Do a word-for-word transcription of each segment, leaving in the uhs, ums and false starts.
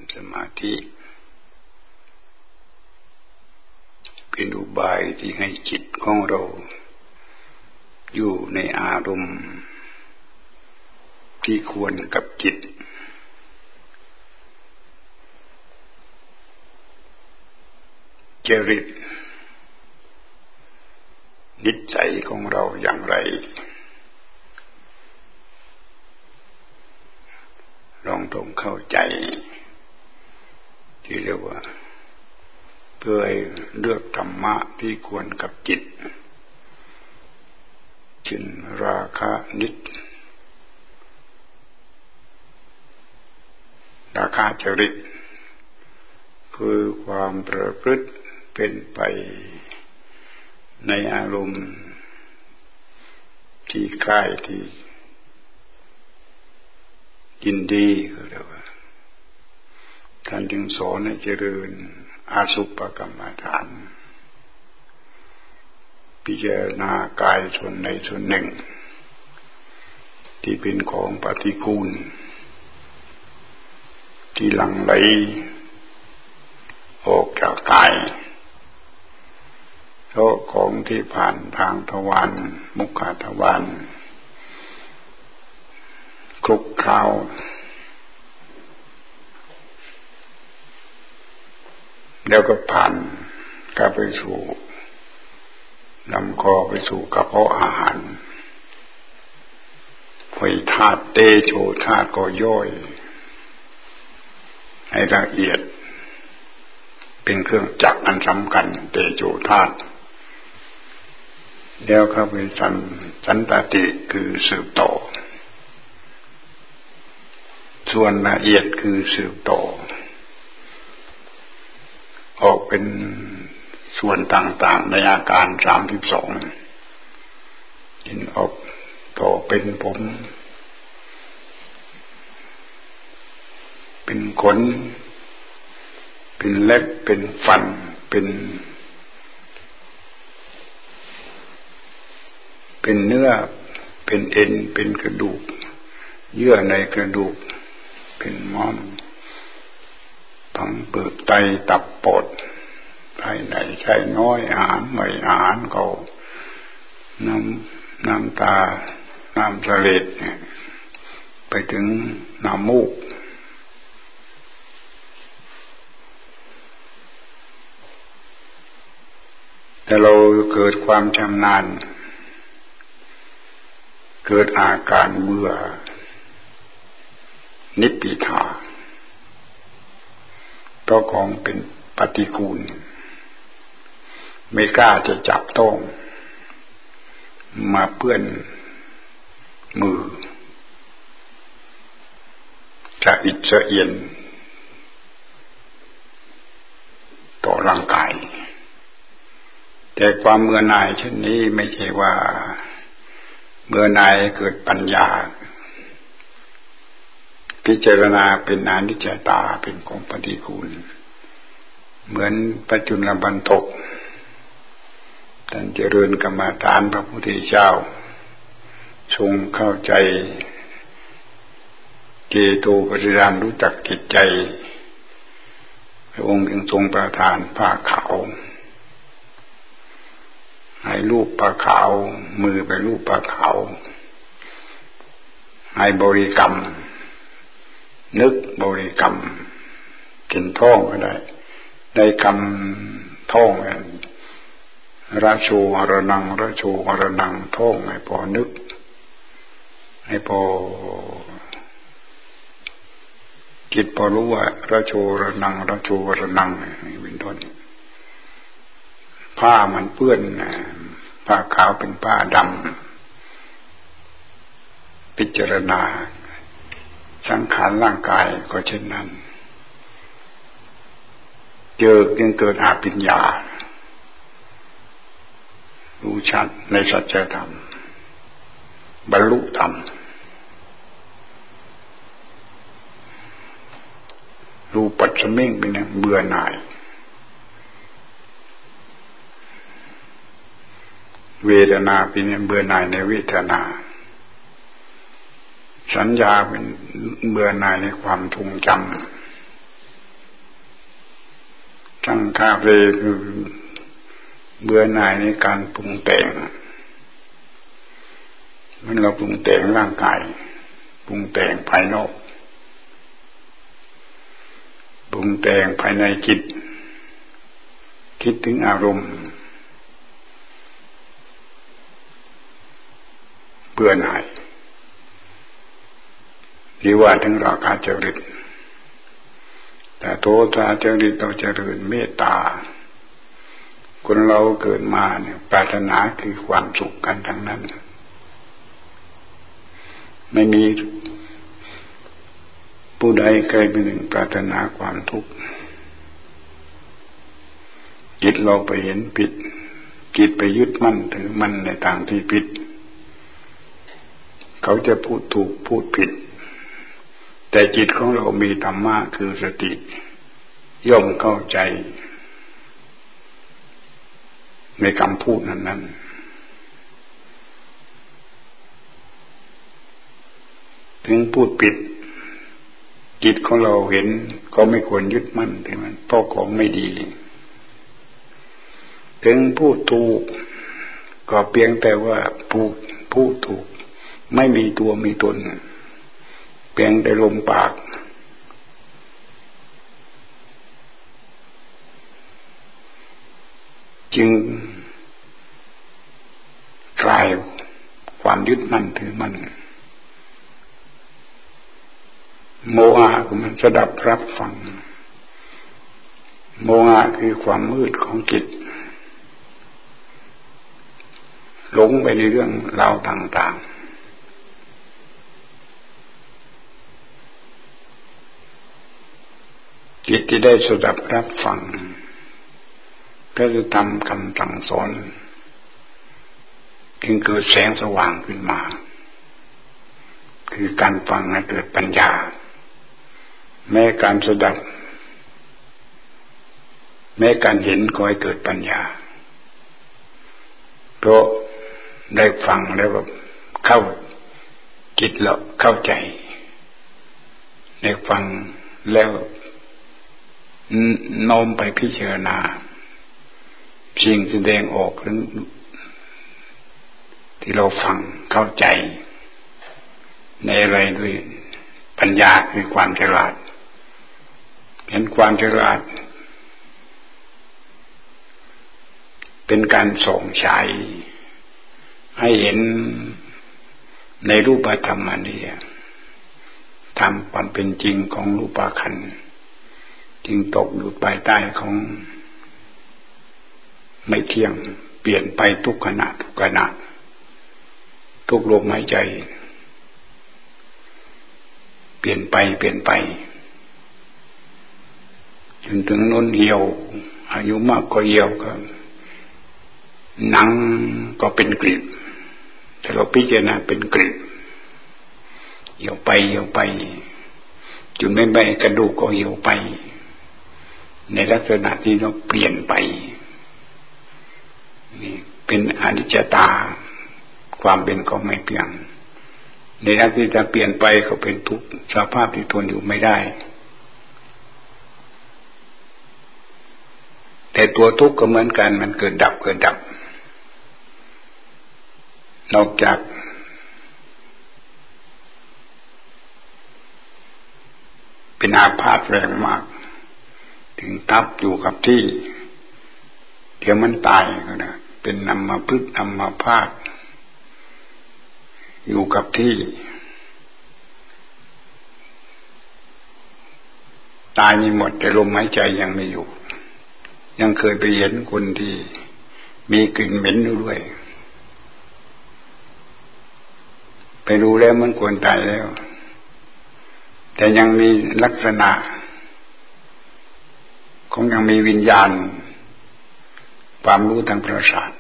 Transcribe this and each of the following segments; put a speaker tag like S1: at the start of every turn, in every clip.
S1: สมาธิเป็นอุบายที่ให้จิตของเราอยู่ในอารมณ์ที่ควรกับจิตจริตนิสัยของเราอย่างไรลองต้องเข้าใจที่เรียกว่าเพื่อให้เลือกธรรมะที่ควรกับจิตเช่นราคะนิสราคะจริตคือความประพฤติเป็นไปในอารมณ์ที่ใกล้ที่ยินดีก็เรียกว่าท่านจึงสอนให้เจริญอาสุปกรรมฐานพิจารณากายส่วนใดส่วนหนึ่งที่เป็นของปฏิกูลที่หลั่งไหลออกจากกายเพราะของที่ผ่านทางทวารมุขทวารคลุกเคล้าแล้วก็ผ่านก็ไปสู่ลำคอไปสู่กระเพาะอาหารไฟธาตุเตโชธาตุก็ย่อยให้ละเอียดเป็นเครื่องจักรอันสำคัญเตโชธาตุแล้วเข้าไปสันสันตติคือสืบต่อส่วนละเอียดคือสืบต่อออกเป็นส่วนต่างๆในอาการสามสิบสองยินออกต่อเป็นผมเป็นขนเป็นเล็บเป็นฟันเป็นเป็นเนื้อเป็นเอ็นเป็นกระดูกเยื่อในกระดูกเป็นม้ามผังเปลือกไตตับปอดภายในใช้น้อยอาหารไม่อาหารเขาน้ำน้ำตาน้ำเสลดไปถึงน้ำมูกแต่เราเกิดความชำนาญเกิดอาการเบื่อนิพพิทาเพราะของเป็นปฏิกูลไม่กล้าจะจับต้องมาเปื้อนมือจะอิจฉาเอียนต่อร่างกายแต่ความเมื่อหน่ายเช่นนี้ไม่ใช่ว่าเมื่อหน่ายเกิดปัญญาพิจารณาเป็นอนิจจตาเป็นของปฏิกูลเหมือนปัจจุบันบันทกท่านเจริญกรรมฐานพระพุทธเจ้าทรงเข้าใจเจโตปริยานรู้จักจิตใจพระองค์จึงทรงประทานผ้าขาวให้ลูบผ้าขาวมือไปลูบผ้าขาวให้บริกรรมนึกบริกรรมกินท่องก็ได้ได้คำท่องระโชหรนังระโชหรนังท่องให้พอนึกให้พอจิตพอรู้ว่าระโชหรนังระโชหรนังเป็นต้นผ้ามันเปื้อนผ้าขาวเป็นผ้าดำพิจารณาสังขารร่างกายก็เช่นนั้นเจอจึงเกิดอาภิญญารู้ชัดในสัจธรรมบรรลุธรรมรู้ปัจฉมิงเป็นอย่างเบื่อหน่ายเวทนาเป็นอย่างเบื่อหน่ายในเวทนาสัญญาเป็นเบื่อหน่ายในความทรงจำสังขารเรคือเบื่อหน่ายในการปรุงแต่งเมื่อเราปรุงแต่งร่างกายปรุงแต่งภายนอกปรุงแต่งภายในจิตคิดถึงอารมณ์เบื่อหน่ายหรือว่าถึงราคะจริตแต่โทสะจริตเราเจริญเมตตาคนเราเกิดมาเนี่ยปรารถนาคือความสุขกันทั้งนั้นไม่มีผู้ใดเคยเป็นหนึ่งปรารถนาความทุกข์จิตเราไปเห็นผิดจิตไปยึดมั่นถือมั่นในทางที่ผิดเขาจะพูดถูกพูดผิดแต่จิตของเรามีธรรมะคือสติย่อมเข้าใจในคำพูดนั้นๆถึงพูดผิดจิตของเราเห็นก็ไม่ควรยึดมั่นถึงมันเพราะของไม่ดีถึงพูดถูกก็เพียงแต่ว่าพูดพูดถูกไม่มีตัวมีตนเพียงแต่ลมปากจึงคลายความยึดมั่นถือมั่นโมหะคือมันสดับรับฟังโมหะคือความมืดของจิตหลงไปในเรื่องราวต่างๆจิตที่ได้สดับรับฟังก็จะทำคำสั่งสอนจึงเกิดแสงสว่างขึ้นมาคือการฟังให้เกิดปัญญาแม้การสดับแม้การเห็นก็ให้เกิดปัญญาเพราะได้ฟังแล้วก็เข้าจิตแล้วเข้าใจได้ฟังแล้วโน้มไปพิจารณาสิ่งแสดงออกที่เราฟังเข้าใจในอะไรด้วยปัญญาคือความฉลาดเห็นความฉลาดเป็นการส่องฉายให้เห็นในรูปธรรมอันนี้ทำความเป็นจริงของรูปขันธ์จึงตกอยู่ภายใต้ของไม่เที่ยงเปลี่ยนไปทุกขณะทุกขณะทุกลมหายใจเปลี่ยนไปเปลี่ยนไปจนถึงน้นเหี่ยวอายุมากก็เหี่ยวก็หนังก็เป็นกรีบถ้าเราพิจารณาเป็นกรีบเหี่ยวไปเหี่ยวไปจนไม่ใบกระดูกก็เหี่ยวไปในลักษณะที่เราเปลี่ยนไปนี่เป็นอนิจจตาความเป็นของไม่เที่ยงในลักษณะที่จะเปลี่ยนไปก็เป็นทุกข์สภาพที่ทนอยู่ไม่ได้แต่ตัวทุกข์ก็เหมือนกันมันเกิดดับเกิดดับนอกจากเป็นอาพาธแรงมากถึงทับอยู่กับที่เดี๋ยวมันตายก็นะเป็นอัมพฤกษ์อัมพาตอยู่กับที่ตายมีหมดแต่ลมหายใจยังไม่อยู่ยังเคยไปเห็นคนที่มีกลิ่นเหม็นอยู่ด้วยไปดูแล้วมันควรตายแล้วแต่ยังมีลักษณะคงยังมีวิญญาณความรู้ทางประสาท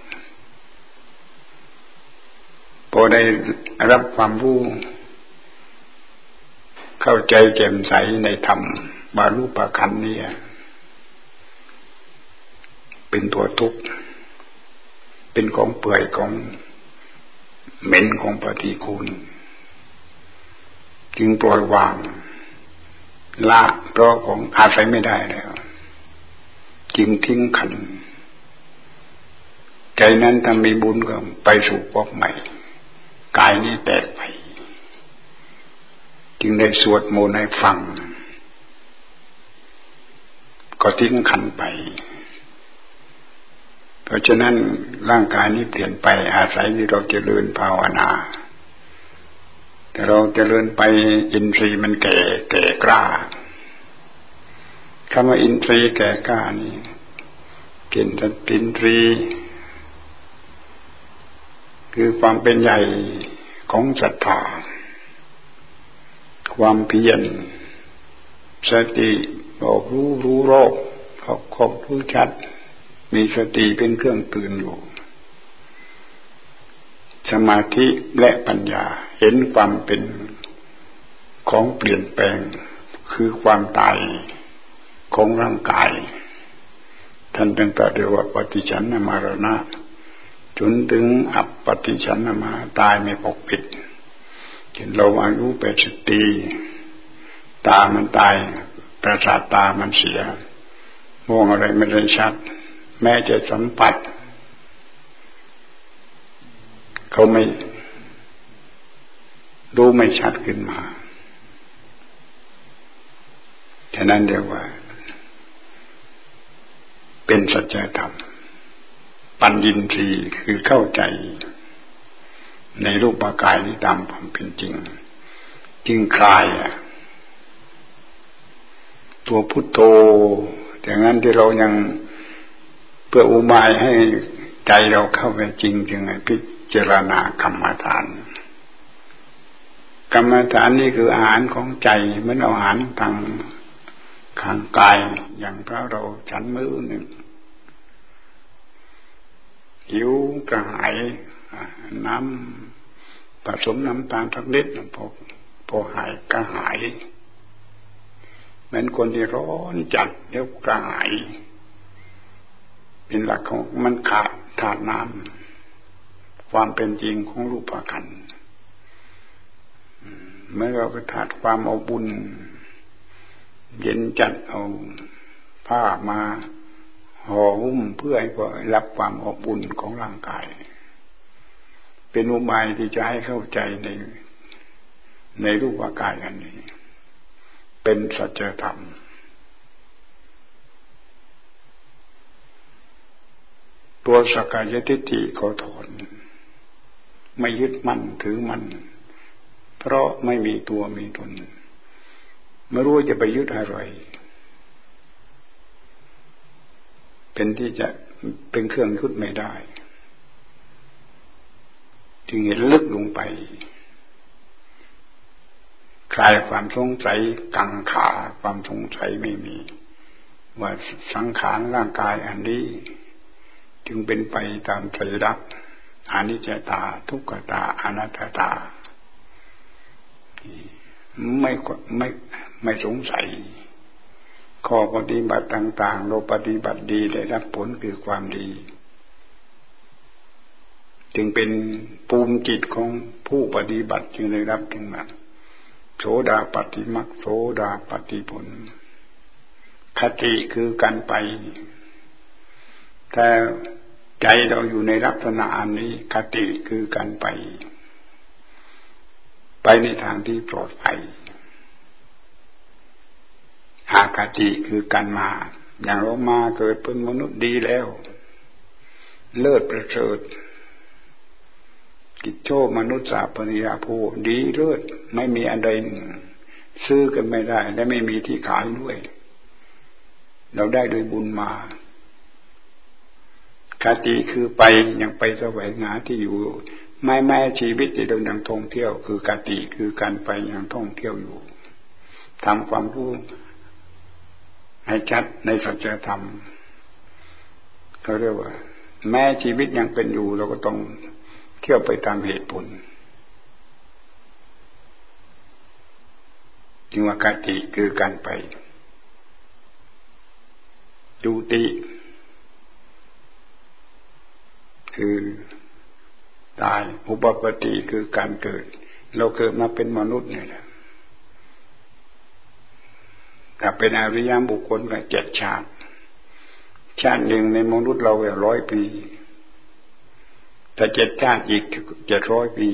S1: พอได้รับความรู้เข้าใจแจ่มใสในธรรมบารูปขันธ์นี้เป็นตัวทุกข์เป็นของเปื่อยของเหม็นของปฏิกูลจึงปล่อยวางละเพราะของอาศัยไม่ได้แล้วจึงทิ้งขันธ์ใจนั้นถ้ามีบุญก็ไปสู่ภพใหม่กายนี้แตกไปจึงได้สวดมนต์ให้ฟังก็ทิ้งขันธ์ไปเพราะฉะนั้นร่างกายนี้เปลี่ยนไปอาศัยที่เราเจริญภาวนาแต่เราเจริญไปอินทรีย์มันแก่แก่กล้าคำว่าอินทรีย์แก่กล้านี่เกินสัตตินทรีย์คือความเป็นใหญ่ของศรัทธาความเพียรสติบอกรู้รู้โรคขอบขอบรู้ชัดมีสติเป็นเครื่องตื่นอยู่สมาธิและปัญญาเห็นความเป็นของเปลี่ยนแปลงคือความตายของร่างกายท่านตั้งแต่เรียกว่าปฏิฉันนมรณะจนถึงอัปปฏิฉันนมาตายไม่ปกปิดเช่นเราอายุแปดสิบปีตามันตายประสาทตามันเสียมองอะไรไม่ได้ชัดแม้จะสัมผัสเขาไม่รู้ไม่ชัดขึ้นมาฉะนั้นเรียกว่าเป็นสัจธรรมปัญญินทรีย์คือเข้าใจในรูปกายนี้ตามความเป็นจริงจึงคลายตัวพุทโธอย่างนั้นที่เรายังเพื่ออุบายให้ใจเราเข้าไปจริงจึงให้พิจารณากรรมฐานกรรมฐานนี่คืออาหารของใจเหมือนอาหารทางข้างกายอย่างพระเราฉันมื้อหนึ่งหิวกระหายน้ำผสมน้ำตาลสักนิดพอพอหายกระหายเหมือนคนที่ร้อนจัดแล้วกระหายเป็นหลักของมันขาดธาตุน้ำความเป็นจริงของรูปขันธ์เมื่อเราไปขาดความอบอุ่นเย็นจัดเอาผ้ามาห่อหุ้มเพื่อให้ก็รับความอบอุ่นของร่างกายเป็นอุบายที่จะให้เข้าใจในในรูปกายอันนี้เป็นสัจธรรมตัวสักกายทิฏฐิเขาถอนไม่ยึดมั่นถือมั่นเพราะไม่มีตัวมีตนไม่รู้จะไปยึดอะไรเป็นที่จะเป็นเครื่องยึดไม่ได้จึงเห็นลึกลงไปคลายความสงสัยกังขาความสงสัยไม่มีว่าสังขารร่างกายอันนี้จึงเป็นไปตามไตรลักษณ์อนิจจตาทุกขตาอนัตตาไม่ไม่ไม่สงสัยข้อปฏิบัติต่างๆเราปฏิบัติดีได้รับผลคือความดีจึงเป็นภูมิจิตของผู้ปฏิบัติจึงได้รับถึงนั้นโสดาปัตติมรรคโสดาปัตติผลคติคือการไปแต่ใจเราอยู่ในลักษณะอันนี้คติคือการไปไปในทางที่ปลอดภัยอาคติคือการมาอย่างเรามาเกิดเป็นมนุษย์ดีแล้วเลิศประเสริฐกิจโชมนุษย์สาปนิยาภูดีเลิศไม่มีอะไรซื้อกันไม่ได้และไม่มีที่ขายด้วยเราได้โดยบุญมาคติคือไปยังไปแสวงหาที่อยู่ไม่แม้ชีวิตที่เรายังท่องเที่ยวคือคติคือการไปยังท่องเที่ยวอยู่ทำความรู้ให้ชัดในสัจธรรมเขาเรียกว่าแม้ชีวิตยังเป็นอยู่เราก็ต้องเที่ยวไปตามเหตุผลจึงว่าคติคือการไปจุติคือตายอุปปติคือการเกิดเราเกิดมาเป็นมนุษย์นี่แหละถ้าเป็นอริยบุคคลก็เจ็ดชาติชาติหนึ่งในมนุษย์เราร้อยปีแต่เจ็ดชาติอีกเจ็ดร้อยปี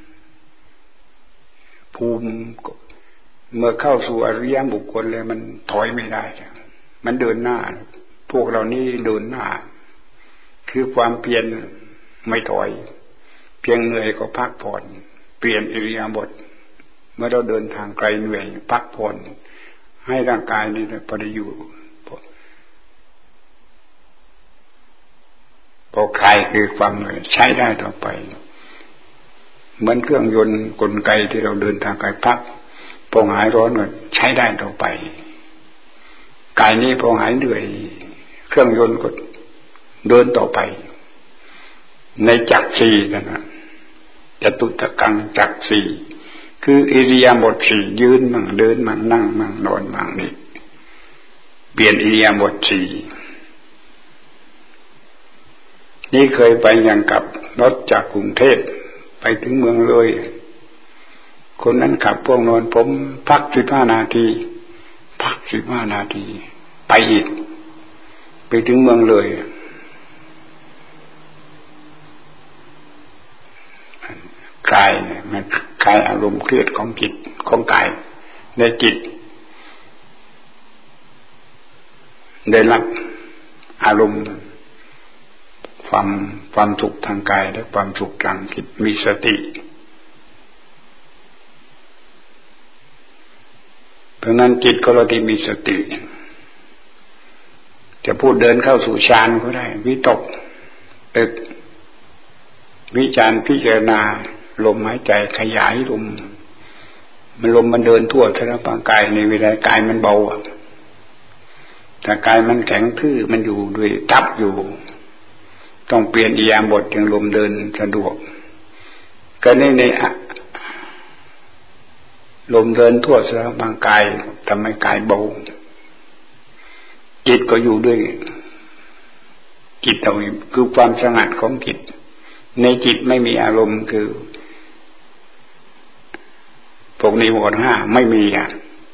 S1: ภูมิเมื่อเข้าสู่อริยบุคคลแล้วมันถอยไม่ได้มันเดินหน้าพวกเรานี่เดินหน้าคือความเพียรไม่ถอยเพียงเหนื่อยก็พักผ่อนเปลี่ยนอิริยาบถเมื่อเราเดินทางไกลเหนื่อยพักผ่อนให้ร่างกายนี้พอได้อยู่พอคลายคือความเหนื่อยใช้ได้ต่อไปเหมือนเครื่องยนต์กลไกที่เราเดินทางไกลพักพอหายร้อนก็ใช้ได้ต่อไปกายนี้พอหายเหนื่อยเครื่องยนต์ก็เดินต่อไปในจักรสี่นั่นนะจตุตกังจักรสี่คืออิริยาบถสี่ยืนมั่งเดินมั่งนั่งมั่งนอนมั่งนี่เปลี่ยนอิริยาบถสี่นี่เคยไปยังกับรถจากกรุงเทพไปถึงเมืองเลยคนนั้นขับพวกนอนผมพักสิบห้านาทีพักสิบห้านาทีไปอีกไปถึงเมืองเลยกายมันกายอารมณ์เครียดของจิตของกายในจิตได้รับอารมณ์ความความสุขทางกายและความสุขทางจิตมีสติเพราะนั้นจิตของเราที่มีสติจะพูดเดินเข้าสู่ฌานก็ได้วิตกตึกวิจารพิจารณาลมหายใจขยายลมมันลมมันเดินทั่วทั้งร่างกายในเวลากายมันเบาแต่กายมันแข็งทื่อมันอยู่ด้วยทับอยู่ต้องเปลี่ยนอิริยาบถจึงลมเดินสะดวกก็ในในลมเดินทั่วทั้งร่างกายทำให้กายเบาจิตก็อยู่ด้วยจิตเราคือความสงัดของจิตในจิตไม่มีอารมณ์คือพวกนิวรณ์ห้าไม่มีอ่ะ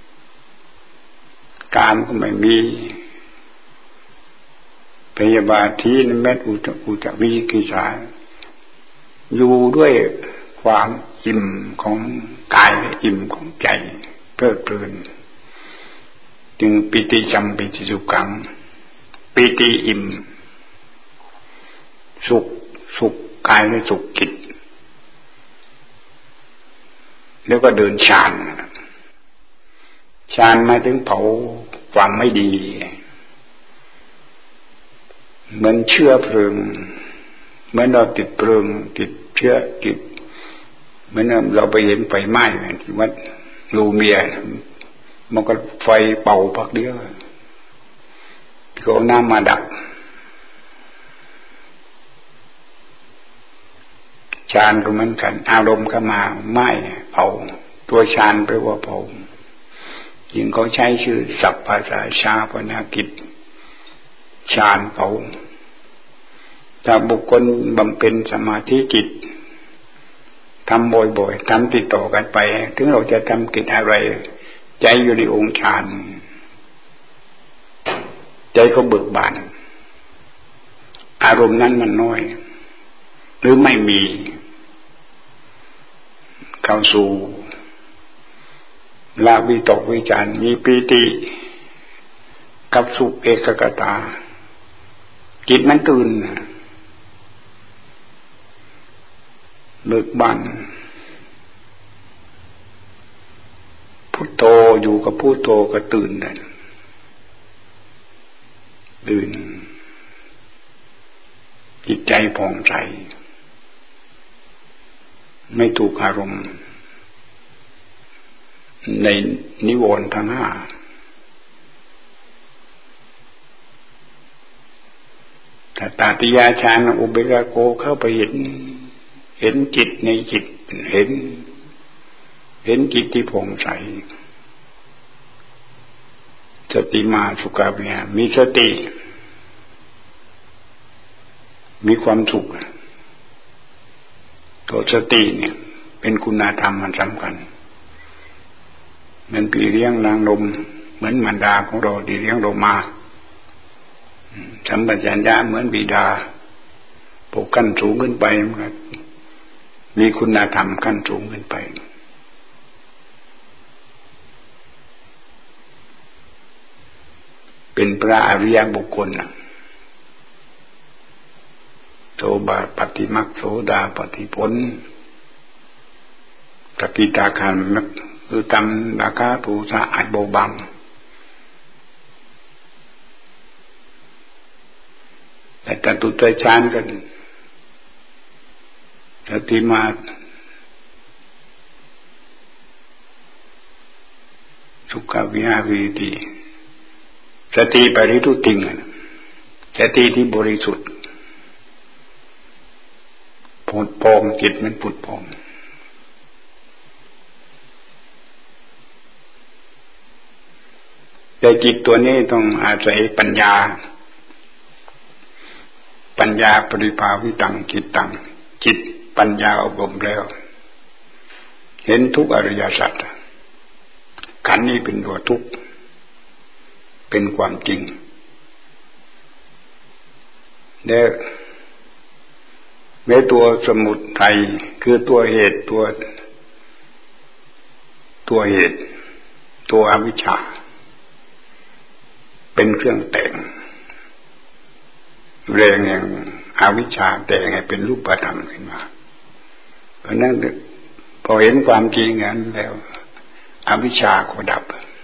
S1: กามก็ไม่มีพยาบาททีนเม็ดอุจอุจวิกิจาอยู่ด้วยความอิ่มของกายและอิ่มของใจเพลิดเพลินจึงปิติจัมปิติสุขังปิติอิ่มสุขสุขกายและสุขจิตแล้วก็เดินฌานฌานหมายถึงเผาความไม่ดีเหมือนเชื้อเพลิงเหมือนเราติดเพลิงติดเชื้อติดเหมือนเราไปเห็นไฟไหม้ที่วัดลูเมียมันก็ไฟเป่าพักเดียวก็เอาน้ำมาดับฌานก็เหมือนกันอารมณ์เข้ามาไหม้เผาตัวฌานแปลว่าเผายิ่งเขาใช้ชื่อศัพท์ภาษาชาปนกิจฌานเผาถ้าบุคคลบำเพ็ญสมาธิจิตทำบ่อยๆทำติดต่อกันไปถึงเราจะทำกิจอะไรใจอยู่ในองค์ฌานใจเขาเบิกบานอารมณ์นั้นมันน้อยหรือไม่มีเข้าสู่ละวิตกวิจารมีปีติกับสุขเอกกตาจิตมันตื่นเบิกบานพุทโธอยู่กับพุทโธก็ตื่นได้ตื่นจิตใจผ่องใสไม่ถูกอารมณ์ในนิวรณ์ทั้งห้าถ้าตาติยาฌานอุเบกขาโกเข้าไปเห็นเห็นจิตในจิตเห็นเห็นจิตที่ผ่องใสสติมาสุขวิหารมีสติมีความสุขตัวสติเนี่ยเป็นคุณธรรมมันสำคัญมันพี่เลี้ยงนางนมเหมือนมารดาของเราที่เลี้ยงเรามาสัมปชัญญะเหมือนบิดาพวกขั้นสูงขึ้นไปมันมีคุณธรรมขั้นสูงขึ้นไปเป็นพระอริยบุคคลโสบาปฏิมักโสดาปฏิผลสกิทาคามิมักคือทำราคาภูษาอัดโบบังแต่จตุตฌานกันสติมาสุขวิหารวิติสติปริทุติงสติที่บริสุทธิ์ผุดพองจิตมันผุดพองแต่จิตตัวนี้ต้องอาศัยปัญญาปัญญาปริภาวิตังจิตตังจิตปัญญาอบรมแล้วเห็นทุกอริยสัจขันธ์นี้เป็นตัวทุกข์เป็นความจริงและแม้ตัวสมุทัยคือตัวเหตุตัวตัวเหตุตัวอวิชชาเป็นเครื่องแต่งแรงแห่งอวิชชาแต่งให้เป็นรูปธรรมขึ้นมาเพราะนั้นพอเห็นความจริงนั้นแล้วอวิชชาก็ดับ